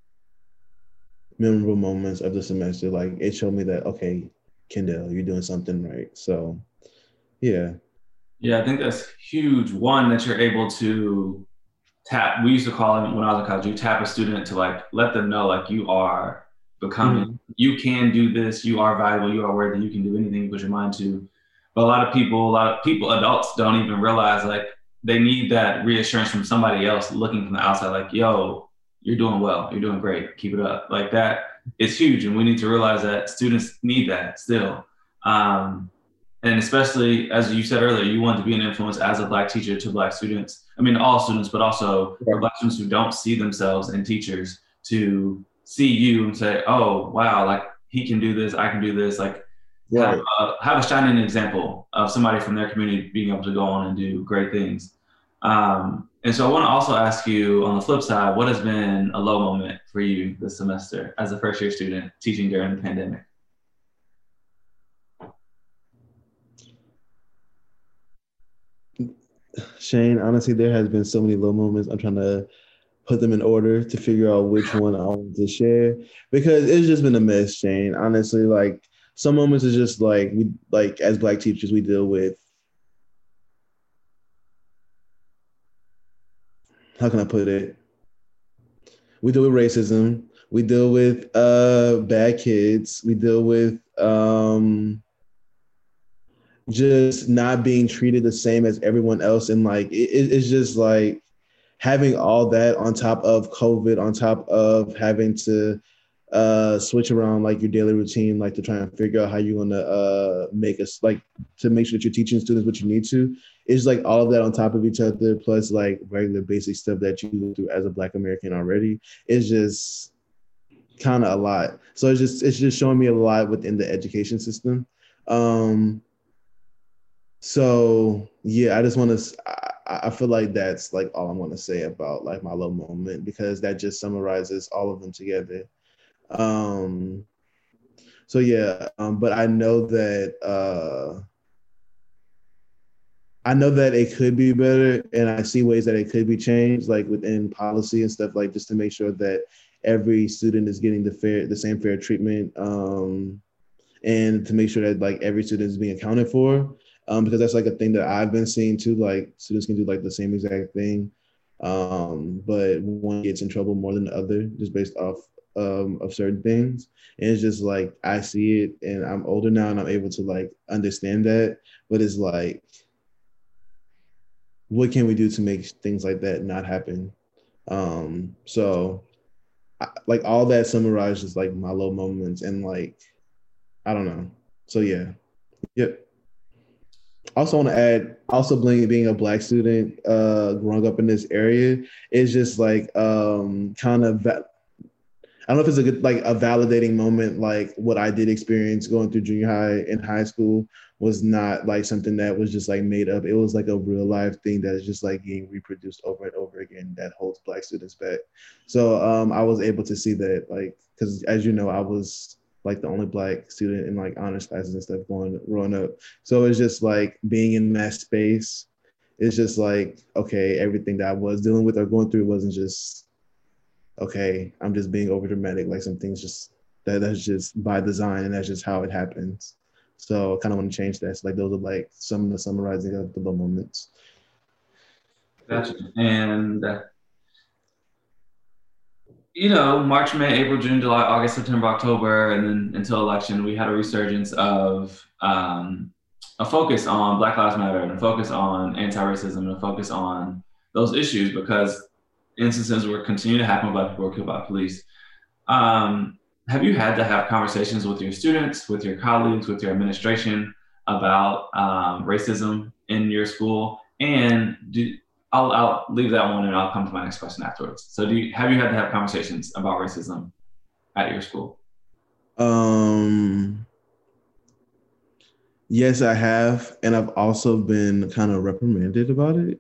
memorable moments of the semester. Like it showed me that okay, Kendall, you're doing something right. So yeah. Yeah, I think that's huge. One, that you're able to tap. We used to call it when I was in college. You tap a student to like let them know like you are becoming. Mm-hmm. You can do this. You are valuable. You are worthy. You can do anything you put your mind to. But a lot of people, adults don't even realize like they need that reassurance from somebody else looking from the outside. Like, yo, you're doing well. You're doing great. Keep it up. Like that is huge, and we need to realize that students need that still. Um, and especially as you said earlier, you want to be an influence as a Black teacher to Black students. I mean, all students, but also for Black students who don't see themselves in teachers to see you and say, "Oh, wow, like he can do this, I can do this." Like Right. have a shining example of somebody from their community being able to go on and do great things. And so I want to also ask you on the flip side, what has been a low moment for you this semester as a first year student teaching during the pandemic? Shane, honestly, there has been so many low moments. I'm trying to put them in order to figure out which one I want to share because it's just been a mess, Shane. Honestly, like some moments is just like we like as Black teachers we deal with. How can I put it? We deal with racism. We deal with bad kids. We deal with just not being treated the same as everyone else, and like it's just like having all that on top of COVID, on top of having to switch around like your daily routine, like to try and figure out how you're gonna make us like to make sure that you're teaching students what you need to. It's like all of that on top of each other, plus like regular basic stuff that you go through as a Black American already. It's just kind of a lot. So it's just showing me a lot within the education system. Um, so yeah, I just want to. I feel like that's like all I'm going to say about like my low moment because that just summarizes all of them together. Um, so yeah, but I know that it could be better, and I see ways that it could be changed, like within policy and stuff, like just to make sure that every student is getting the same fair treatment, and to make sure that like every student is being accounted for, because that's like a thing that I've been seeing too. Like students can do like the same exact thing, but one gets in trouble more than the other just based off of certain things. And it's just like I see it, and I'm older now, and I'm able to like understand that. But it's like what can we do to make things like that not happen? So like all that summarizes like my low moments and like I don't know. So yeah, yep. Also want to add, also being a Black student, growing up in this area is just like kind of I don't know if it's a good, like a validating moment. Like what I did experience going through junior high and high school was not like something that was just like made up. It was like a real life thing that is just like getting reproduced over and over again that holds Black students back. So I was able to see that, like, because as you know, I was like the only Black student in like honors classes and stuff growing up. So it's just like being in that space. It's just like, okay, everything that I was dealing with or going through wasn't just okay, I'm just being over dramatic. Like some things just that's just by design and that's just how it happens. So I kind of want to change that. So like those are like some of the summarizing of the low moments. Gotcha. And March, May, April, June, July, August, September, October, and then until election, we had a resurgence of a focus on Black Lives Matter and a focus on anti-racism and a focus on those issues because instances were continue to happen. Black people were killed by police. Have you had to have conversations with your students, with your colleagues, with your administration about racism in your school? And I'll leave that one and I'll come to my next question afterwards. So have you had to have conversations about racism at your school? Yes, I have, and I've also been kind of reprimanded about it.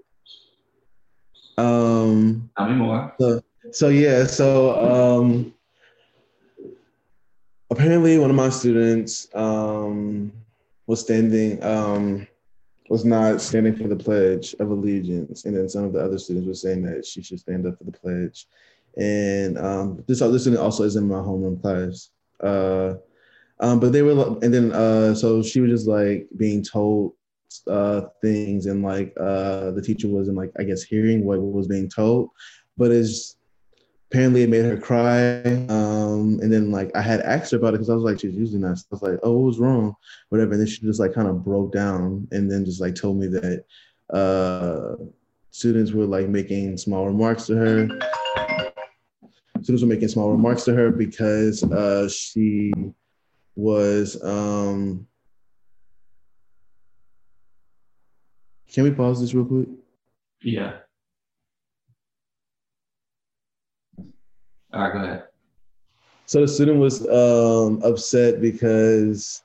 Tell me more. So yeah, apparently one of my students was standing was not standing for the Pledge of Allegiance, and then some of the other students were saying that she should stand up for the pledge. And this other student also is in my homeroom class. But they were, and then so she was just like being told things, and like the teacher wasn't like I guess hearing what was being told, but it's apparently it made her cry. And then like I had asked her about it because I was like, she's using that. So I was like, oh, what was wrong? Whatever. And then she just like kind of broke down and then just like told me that students were like making small remarks to her. Students were making small remarks to her because she was can we pause this real quick? Yeah. All right, go ahead. So the student was upset because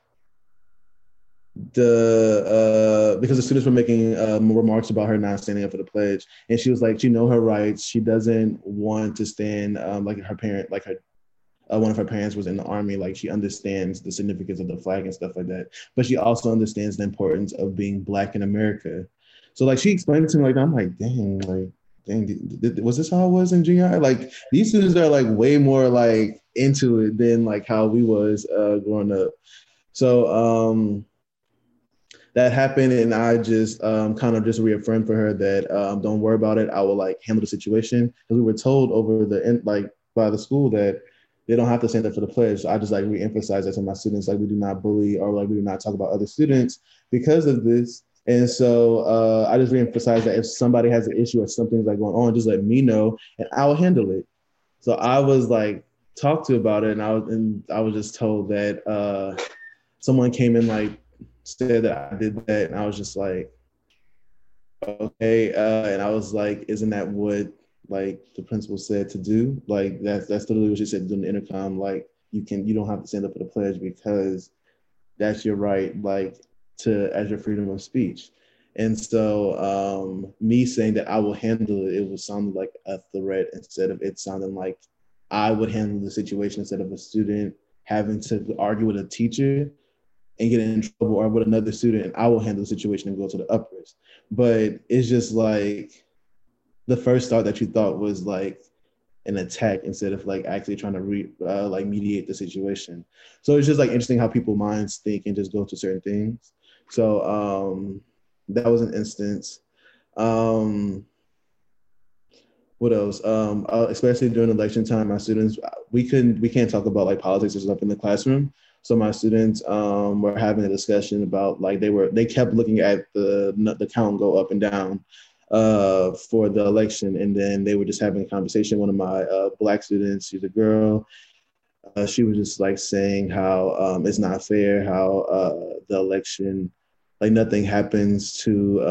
the students were making remarks about her not standing up for the pledge, and she was like, she know her rights. She doesn't want to stand like her parent, like her one of her parents was in the army. Like she understands the significance of the flag and stuff like that, but she also understands the importance of being Black in America. So like she explained it to me like I'm like, dang, was this how it was in junior high? Like these students are like way more like into it than like how we was growing up. So that happened, and I just kind of just reaffirmed for her that don't worry about it. I will like handle the situation because we were told over the like by the school that they don't have to stand up for the pledge. So I just like reemphasize that to my students, like we do not bully or like we do not talk about other students because of this. And so I just reemphasize that if somebody has an issue or something's like going on, just let me know and I will handle it. So I was like talked to about it, and I was just told that someone came in like said that I did that, and I was just like, okay, and I was like, isn't that what like the principal said to do? Like that's literally what she said in the intercom. Like you don't have to stand up for the pledge because that's your right, like to as your freedom of speech. And so me saying that I will handle it, it would sound like a threat instead of it sounding like I would handle the situation instead of a student having to argue with a teacher and get in trouble or with another student, and I will handle the situation and go to the uppers. But it's just like the first thought that you thought was like an attack instead of like actually trying to like mediate the situation. So it's just like interesting how people minds think and just go to certain things. So that was an instance. What else? Especially during election time, my students we can't talk about like politics or stuff in the classroom. So my students were having a discussion about like they kept looking at the count go up and down for the election, and then they were just having a conversation. One of my Black students, she's a girl, She was just like saying how it's not fair, how the election, like nothing happens to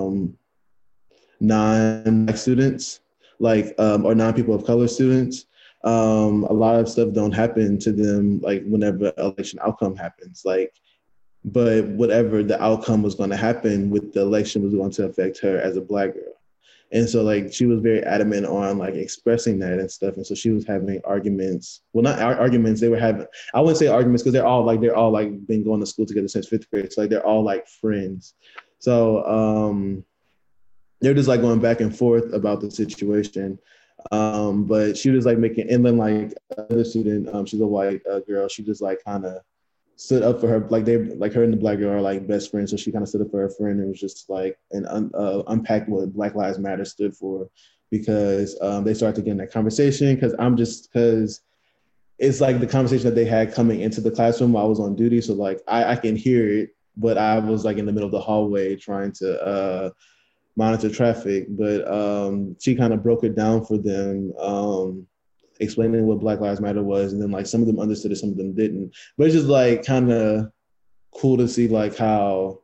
non-Black students, like or non-people of color students. A lot of stuff don't happen to them, like whenever election outcome happens. Like, but whatever the outcome was going to happen with the election was going to affect her as a Black girl. And so like she was very adamant on like expressing that and stuff. And so she was having arguments. Well, not arguments. They were having. I wouldn't say arguments because they're all been going to school together since fifth grade. So like they're all like friends. So they're just like going back and forth about the situation. But she was like making, and then like another student, she's a white girl. She just like kind of stood up for her, like her and the Black girl are like best friends. So she kind of stood up for her friend and was just like and unpacked what Black Lives Matter stood for, because they started to get in that conversation. Because it's like the conversation that they had coming into the classroom while I was on duty. So like I can hear it, but I was like in the middle of the hallway trying to monitor traffic. But she kind of broke it down for them. Explaining what Black Lives Matter was, and then like some of them understood it, some of them didn't. But it's just like kind of cool to see like how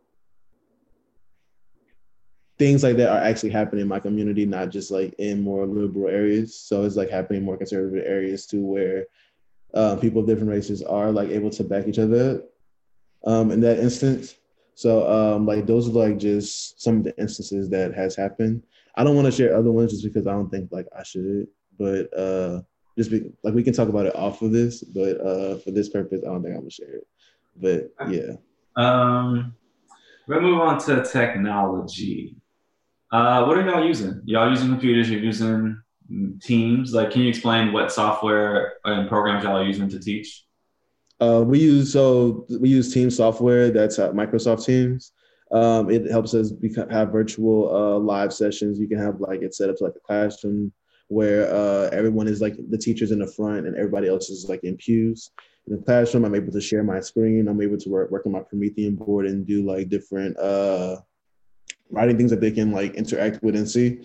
things like that are actually happening in my community, not just like in more liberal areas. So it's like happening in more conservative areas too, where people of different races are like able to back each other in that instance. So like those are like just some of the instances that has happened. I don't want to share other ones just because I don't think like I should, but like we can talk about it off of this, but for this purpose, I don't think I'm gonna share it. But yeah. We'll move on to technology. What are y'all using? Y'all using computers? You're using Teams? Like, can you explain what software and programs y'all are using to teach? We use Teams software. That's Microsoft Teams. It helps us have virtual live sessions. You can have like it set up to like a classroom where everyone is like the teachers in the front and everybody else is like in pews. In the classroom, I'm able to share my screen. I'm able to work on my Promethean board and do like different writing things that they can like interact with and see.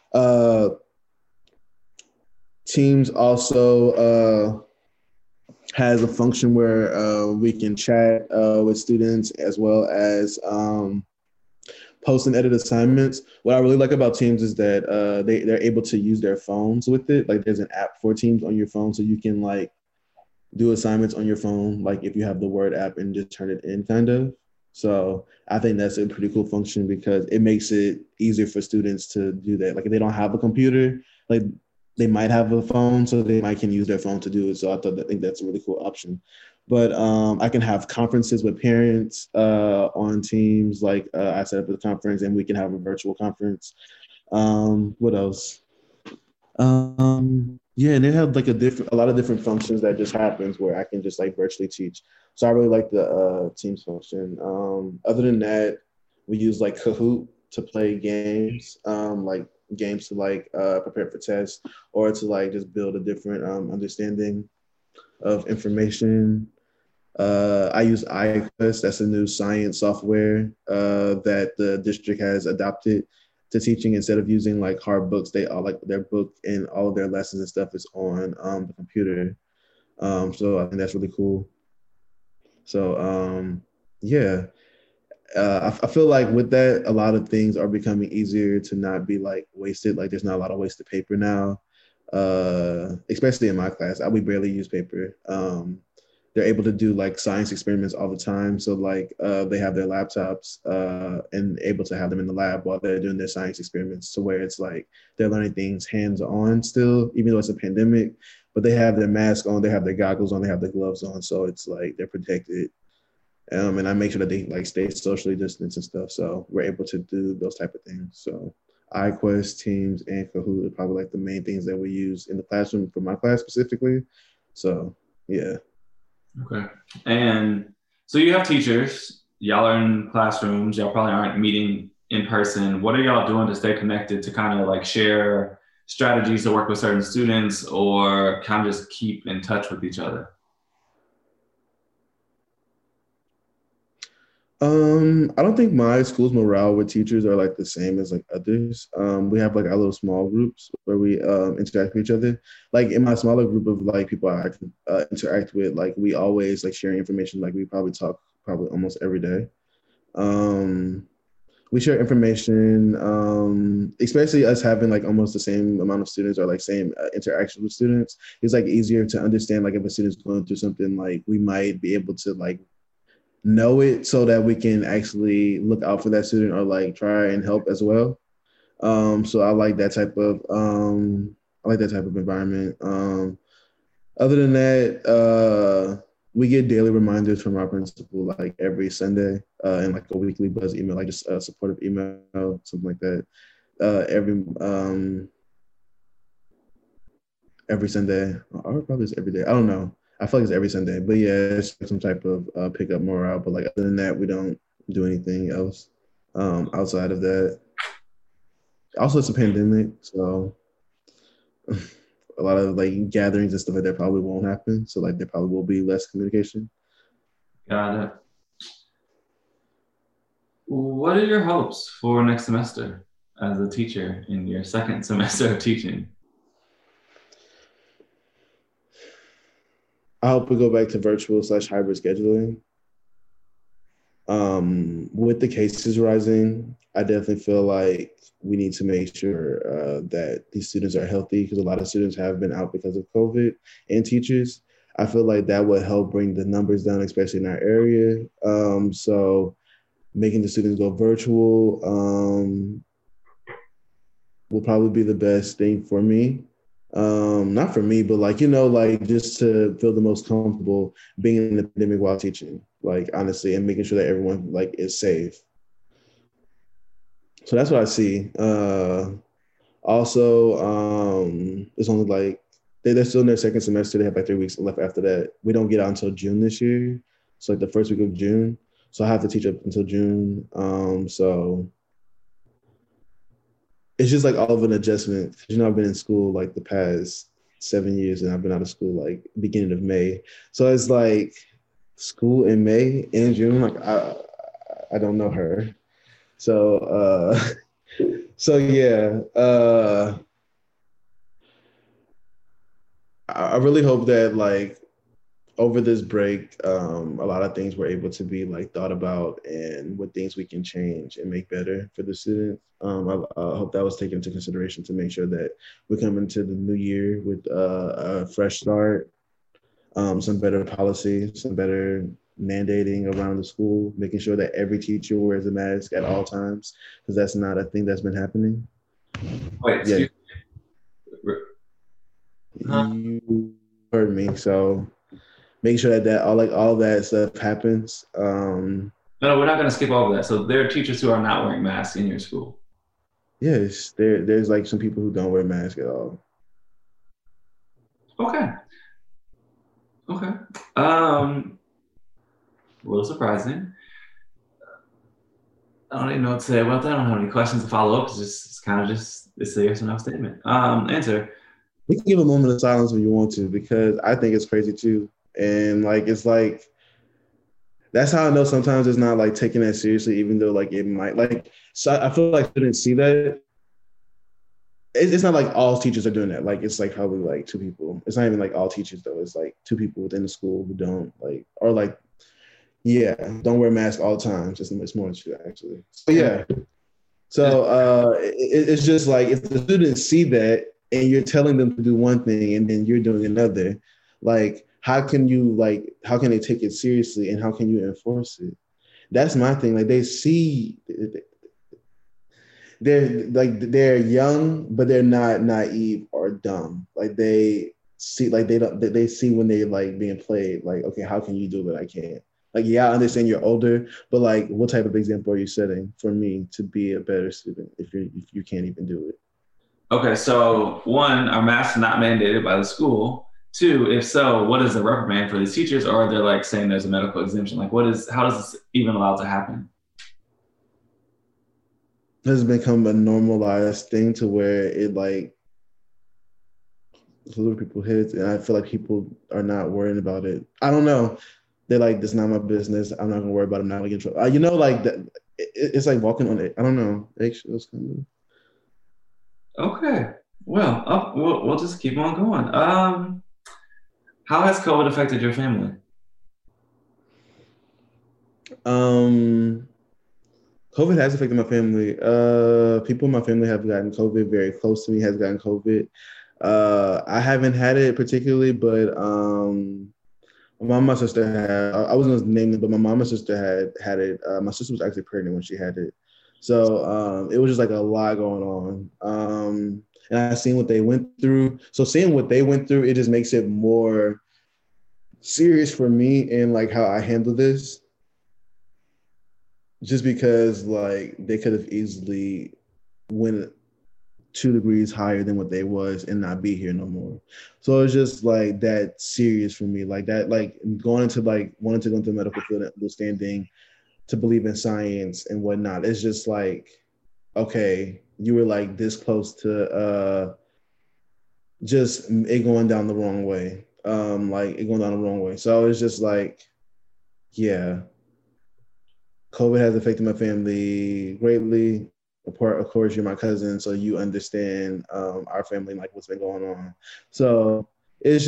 Teams also has a function where we can chat with students as well as post and edit assignments. What I really like about Teams is that they're able to use their phones with it. Like there's an app for Teams on your phone, so you can like do assignments on your phone, like if you have the Word app and just turn it in kind of. So I think that's a pretty cool function because it makes it easier for students to do that. Like if they don't have a computer, like they might have a phone, so they might can use their phone to do it. So I think that's a really cool option. But I can have conferences with parents on Teams. Like I set up a conference and we can have a virtual conference. What else? Yeah, and they have like a lot of different functions that just happens where I can just like virtually teach. So I really like the Teams function. Other than that, we use like Kahoot to play games, like games to like prepare for tests or to like just build a different understanding of information. I use iQuest. That's a new science software that the district has adopted to teaching. Instead of using like hard books, they all like their book and all of their lessons and stuff is on the computer. So I think that's really cool. So yeah, I feel like with that, a lot of things are becoming easier to not be like wasted. Like there's not a lot of wasted paper now, especially in my class. We barely use paper. They're able to do like science experiments all the time. So like they have their laptops and able to have them in the lab while they're doing their science experiments, to where it's like they're learning things hands-on still, even though it's a pandemic, but they have their mask on, they have their goggles on, they have their gloves on. So it's like they're protected. And I make sure that they like stay socially distanced and stuff. So we're able to do those type of things. So iQuest, Teams, and Kahoot are probably like the main things that we use in the classroom for my class specifically. So yeah. Okay. And so you have teachers, y'all are in classrooms, y'all probably aren't meeting in person. What are y'all doing to stay connected, to kind of like share strategies to work with certain students, or kind of just keep in touch with each other? I don't think my school's morale with teachers are like the same as like others. We have like our little small groups where we interact with each other. Like in my smaller group of like people interact with, like we always like sharing information. Like we probably talk probably almost every day. Um, we share information, especially us having like almost the same amount of students or like same interaction with students. It's like easier to understand like if a student's going through something, like we might be able to like know it so that we can actually look out for that student or like try and help as well. So I like that type of environment. Other than that, we get daily reminders from our principal like every Sunday, and like a weekly buzz email, like just a supportive email, something like that. Every Sunday, or probably it's every day. I don't know. I feel like it's every Sunday, but yeah, it's some type of pickup morale. But like other than that, we don't do anything else outside of that. Also, it's a pandemic, so a lot of like gatherings and stuff like that probably won't happen. So like there probably will be less communication. Got it. What are your hopes for next semester as a teacher in your second semester of teaching? I hope we go back to virtual / hybrid scheduling. With the cases rising, I definitely feel like we need to make sure that these students are healthy because a lot of students have been out because of COVID and teachers. I feel like that would help bring the numbers down, especially in our area. So making the students go virtual will probably be the best thing for me. Not for me, but like, like just to feel the most comfortable being in the pandemic while teaching, like honestly, and making sure that everyone like is safe. So that's what I see. Also, it's only like they're still in their second semester. They have like 3 weeks left after that. We don't get out until June this year. So like the first week of June. So I have to teach up until June. So it's just like all of an adjustment. I've been in school like the past 7 years and I've been out of school like beginning of May. So it's like school in May and June, like I don't know her. So so yeah. I really hope that like over this break, a lot of things were able to be like thought about and what things we can change and make better for the students. I hope that was taken into consideration to make sure that we come into the new year with a fresh start, some better policy, some better mandating around the school, making sure that every teacher wears a mask at all times, because that's not a thing that's been happening. Wait, Yeah, excuse me. Huh? you heard me. So making sure that all that stuff happens. No, we're not going to skip over that. So there are teachers who are not wearing masks in your school. Yes, there's like some people who don't wear masks at all. Okay. Okay. A little surprising. I don't even know what to say about that. I don't have any questions to follow up. It's kind of just it's a yes or no statement. Answer. We can give a moment of silence if you want to, because I think it's crazy too. And like it's like that's how I know sometimes it's not like taking that seriously, even though like it might like. So I feel like I didn't see that. It's not like all teachers are doing that. Like it's like probably like two people. It's not even like all teachers though. It's like two people within the school who don't like or like yeah don't wear masks all the time. It's more than two actually. So yeah. So it's just like if the students see that and you're telling them to do one thing and then you're doing another, like how can they take it seriously and how can you enforce it? That's my thing. Like they see they're young, but they're not naive or dumb. Like they see like they see when they like being played. Like okay, how can you do it? I can't. Like yeah, I understand you're older, but like what type of example are you setting for me to be a better student if you can't even do it? Okay, so one, are masks not mandated by the school? Two, if so, what is the reprimand for these teachers, or are they like saying there's a medical exemption? Like, how does this even allow to happen? Has become a normalized thing to where it like little people hit, and I feel like people are not worrying about it. I don't know. they're like, "This is not my business. I'm not gonna worry about it. I'm not gonna get in trouble." You know, like that. It's like walking on it. I don't know. Eggshells kind of. Okay. Well, we'll just keep on going. How has COVID affected your family? Um, COVID has affected my family. People in my family have gotten COVID. Very close to me has gotten COVID. I haven't had it particularly, but my mom, my sister had. I wasn't gonna name them, but my mom and sister had it. My sister was actually pregnant when she had it, so it was just like a lot going on. And I seen what they went through. So seeing what they went through, it just makes it more serious for me and like how I handle this. Just because like they could have easily went 2 degrees higher than what they was and not be here no more. So it's just like that serious for me. Like that, like going into like wanting to go into the medical field and understanding to believe in science and whatnot. It's just like, okay, you were like this close to just it going down the wrong way. Like it going down the wrong way. So it's just like, yeah, COVID has affected my family greatly. Apart, of course, you're my cousin, so you understand our family, like what's been going on. So it's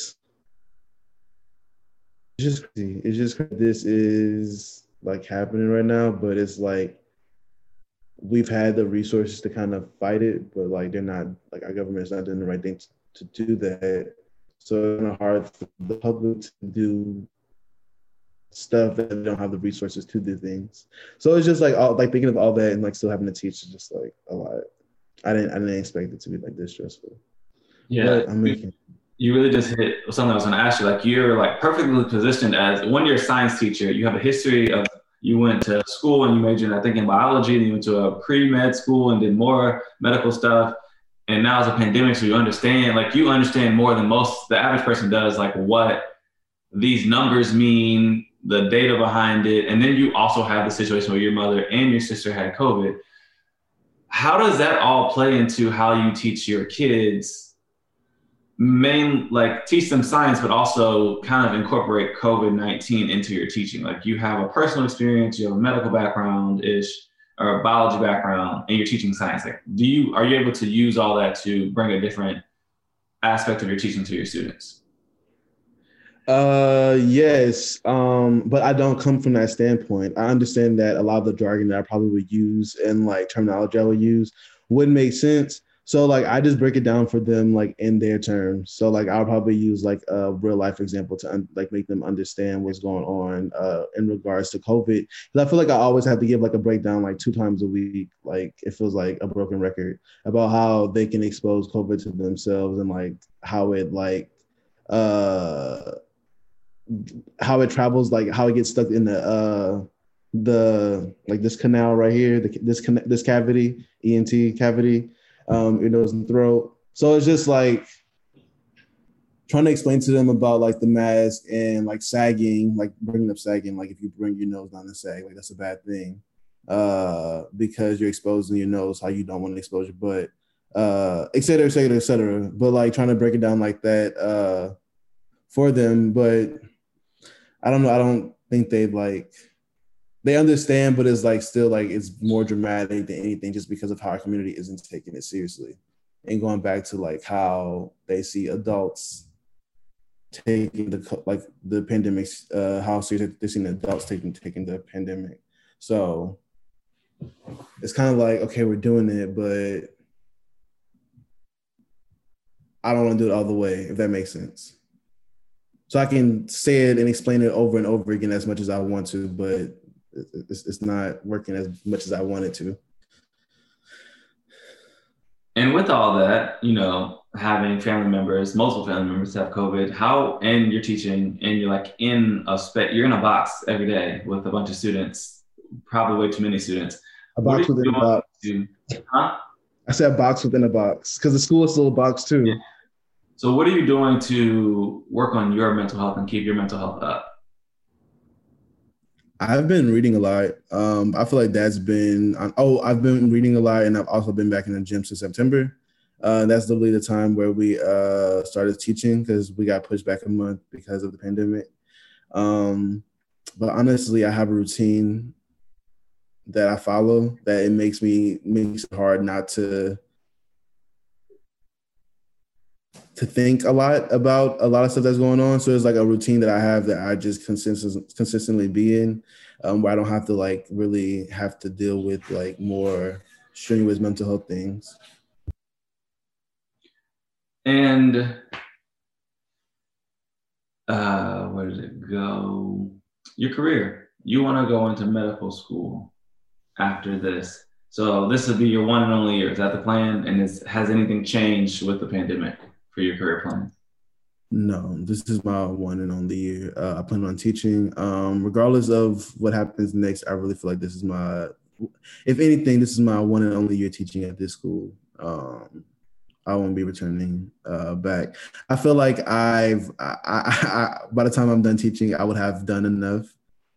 just crazy. It's just this is like happening right now, but it's like we've had the resources to kind of fight it, but like they're not like our government's not doing the right thing to do that. So it's kind of hard for the public to do stuff that they don't have the resources to do things. So it's just like all like thinking of all that and like still having to teach is just like a lot. I didn't expect it to be like this stressful. Yeah, But I'm making you really just hit something I was going to ask you. Like you're like perfectly positioned as when you're a science teacher, you have a history of you went to school and you majored, I think, in biology, and you went to a pre-med school and did more medical stuff. And now it's a pandemic, so you understand more than most the average person does, like what these numbers mean, the data behind it, and then you also have the situation where your mother and your sister had COVID. How does that all play into how you teach your kids? Like teach them science, but also kind of incorporate COVID-19 into your teaching. Like you have a personal experience, you have a medical background ish or a biology background, and you're teaching science. Like, are you able to use all that to bring a different aspect of your teaching to your students? Yes. But I don't come from that standpoint. I understand that a lot of the jargon that I probably would use and like terminology I would use wouldn't make sense. So like I just break it down for them like in their terms. So like I'll probably use like a real life example to like make them understand what's going on in regards to COVID. Because I feel like I always have to give like a breakdown like 2 times a week. Like it feels like a broken record about how they can expose COVID to themselves and like how it like uh how it travels, like how it gets stuck in the like this canal right here, this cavity, ENT cavity, your nose and throat. So it's just like trying to explain to them about like the mask and like sagging, like bringing up sagging, like if you bring your nose down to sag, like that's a bad thing, because you're exposing your nose how you don't want to expose your butt, et cetera, et cetera, et cetera. But like trying to break it down like that for them, but I don't know. I don't think they understand, but it's like still like it's more dramatic than anything just because of how our community isn't taking it seriously. And going back to like how they see adults taking the pandemic, how serious they're seeing adults taking the pandemic. So it's kind of like, okay, we're doing it, but I don't want to do it all the way, if that makes sense. So I can say it and explain it over and over again as much as I want to, but it's not working as much as I want it to. And with all that, having multiple family members have COVID, and you're teaching and you're like you're in a box every day with a bunch of students, probably way too many students. A box within a box. Huh? I said a box within a box because the school is still a box too. Yeah. So what are you doing to work on your mental health and keep your mental health up? I've been reading a lot. I feel like I've been reading a lot, and I've also been back in the gym since September. That's literally the time where we started teaching because we got pushed back a month because of the pandemic. But honestly, I have a routine that I follow that it makes it hard not to think a lot about a lot of stuff that's going on. So it's like a routine that I have that I just consistently be in, where I don't have to like really have to deal with like more strenuous mental health things. And where did it go? Your career. You want to go into medical school after this. So this will be your one and only year. Is that the plan? And has anything changed with the pandemic for your career plan? No, this is my one and only year. I plan on teaching. Regardless of what happens next, I really feel like this is if anything, this is my one and only year teaching at this school. I won't be returning back. I feel like by the time I'm done teaching, I would have done enough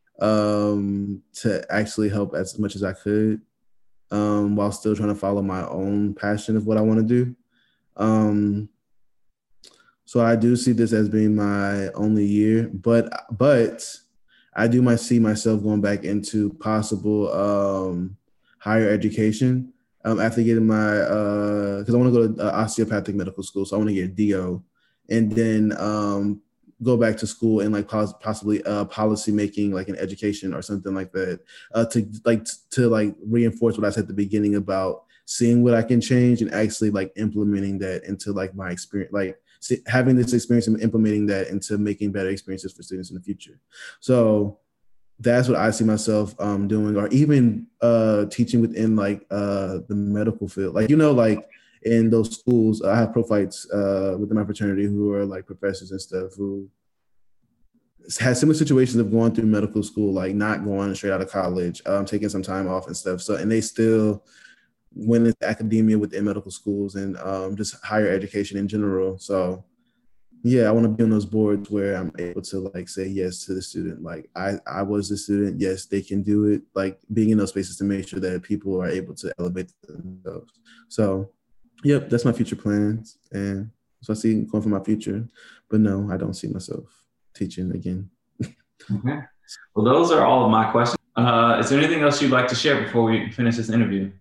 to actually help as much as I could, while still trying to follow my own passion of what I want to do. So I do see this as being my only year, but I do see myself going back into possible higher education after getting my, because I want to go to osteopathic medical school, so I want to get DO, and then go back to school and like possibly policy making, like in education or something like that, to reinforce what I said at the beginning about seeing what I can change and actually like implementing that into like my experience, like having this experience and implementing that into making better experiences for students in the future. So that's what I see myself doing, or even teaching within like the medical field. Like, like in those schools, I have prophytes within my fraternity who are like professors and stuff who had similar situations of going through medical school, like not going straight out of college, taking some time off and stuff. So, and they still went into academia within medical schools and just higher education in general. So yeah, I want to be on those boards where I'm able to like say yes to the student. Like I was a student, yes, they can do it. Like being in those spaces to make sure that people are able to elevate themselves. So yep, that's my future plans. And so I see going for my future, but no, I don't see myself teaching again. Okay. Well, those are all of my questions. Is there anything else you'd like to share before we finish this interview?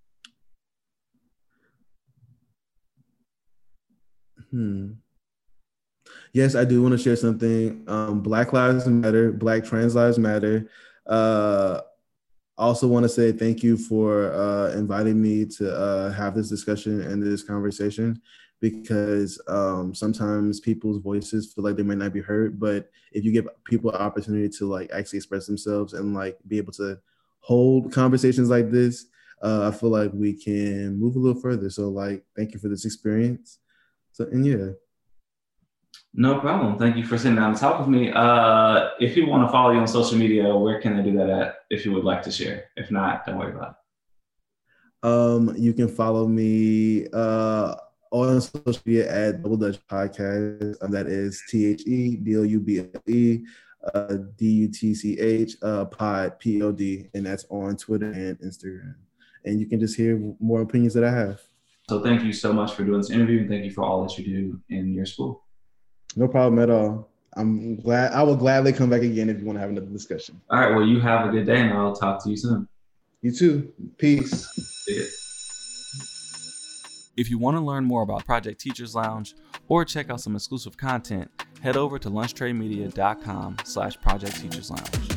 Yes, I do want to share something. Black Lives Matter, Black Trans Lives Matter. Also want to say thank you for inviting me to have this discussion and this conversation, because sometimes people's voices feel like they might not be heard, but if you give people an opportunity to like actually express themselves and like be able to hold conversations like this, I feel like we can move a little further. So like, thank you for this experience. So, and yeah. No problem. Thank you for sitting down to talk with me. If you want to follow you on social media, where can they do that at, if you would like to share? If not, don't worry about it. You can follow me on social media at Double Dutch Podcast. That is THEDOUBLE DUTCH pod POD, and that's on Twitter and Instagram. And you can just hear more opinions that I have. So thank you so much for doing this interview, and thank you for all that you do in your school. No problem at all. I'm glad. I will gladly come back again if you want to have another discussion. All right. Well, you have a good day, and I'll talk to you soon. You too. Peace. See ya. If you want to learn more about Project Teachers Lounge or check out some exclusive content, head over to lunchtrademedia.com/Project Teachers Lounge.